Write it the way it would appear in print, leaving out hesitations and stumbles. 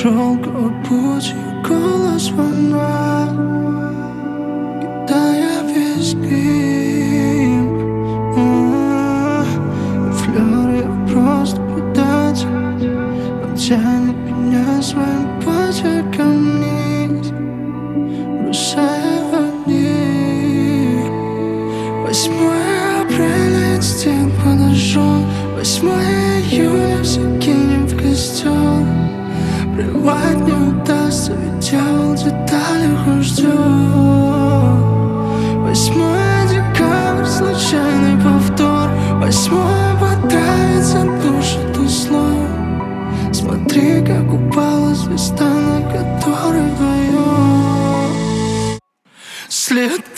шелковый путь, ее голос волна, кидая весь грим. Флёр, я просто предатель, он тянет меня своим почерком вниз, бросая в них. 8 апреля, инстинкт подожжен, 8 июня все кинем в костер. Плевать не удастся, ведь дьявол в деталях он ждет. 8 декабрь, случайный повтор. 8 понравится, душит услов. Смотри, как упала звезда, на которой вдвоем след.